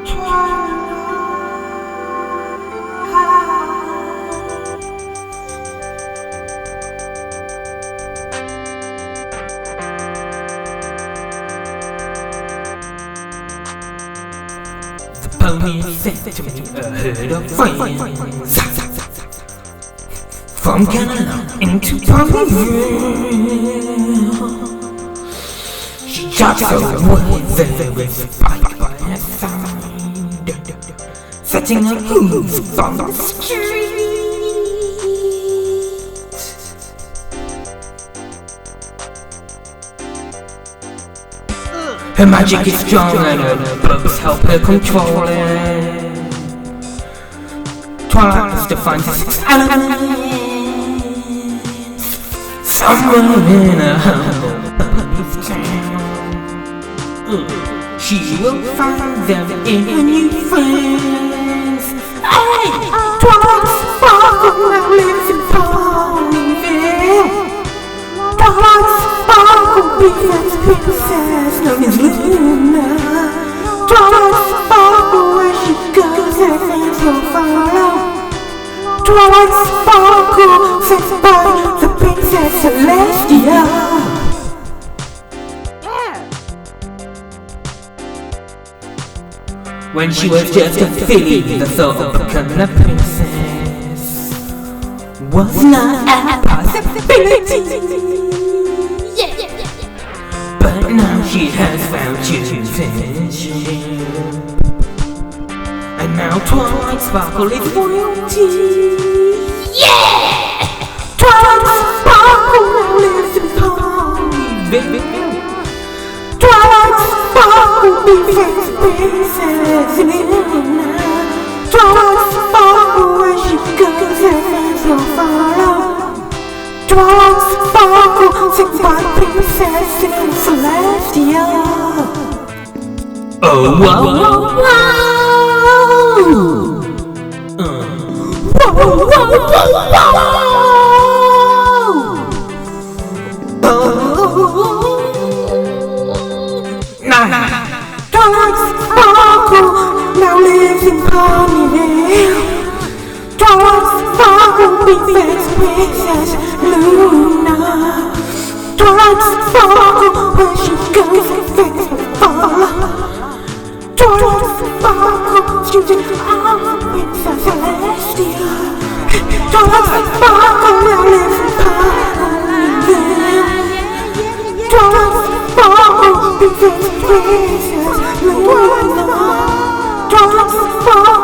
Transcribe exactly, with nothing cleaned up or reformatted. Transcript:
Pony sent to me a herd of friends from Canada into Ponyville. She chops away very spike by her side, setting her hooves on the street. Her magic is strong and her books help her control it. Twilight defines the six elements. Somewhere in a humble pony's town, she will find them in her new friends. Hey! Twilight Sparkle now lives in Ponyville. Twilight Sparkle befriends princess known as Luna. Twilight Sparkle, where she goes, her fans will follow. Twilight Sparkle, sent by the Princess Celestia. When she was just a filly, the thought of becoming a princess was not a possibility. But now she has found citizenship, and now Twilight Sparkle is royalty. Yeah! Twilight Sparkle now lives in Ponyville. Twilight Sparkle befriends Princess Luna. Twilight Sparkle, where she goes, her fans will follow. Twilight Sparkle, sent by Princess Celestia. Oh, wow, wow, wow! Uh. Whoa, whoa, whoa, whoa! Oh. Nah. Twilight Sparkle now lives in Ponyville. Twilight Sparkle befriends Princess Luna. Twilight Sparkle, where she goes, her fans will follow. Twilight Sparkle, shooting out Princess Celestia. Twilight Sparkle now lives in Ponyville. Twilight Sparkle befriends Princess Luna. Twilight Sparkle.